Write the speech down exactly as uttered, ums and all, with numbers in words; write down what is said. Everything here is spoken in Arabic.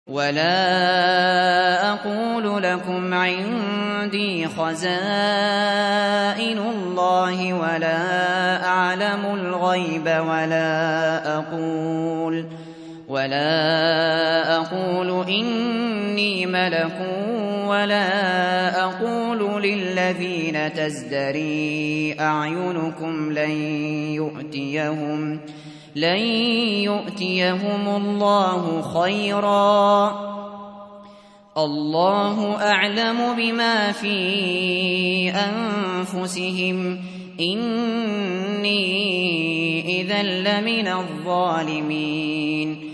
ولا أقول لكم عندي خزائن الله ولا أعلم الغيب ولا أقول ولا أقول إني ملك ولا أقول للذين تزدري أعينكم لن يؤتيهم لن يؤتيهم الله خيرا الله أعلم بما في أنفسهم إني إذا لمن الظالمين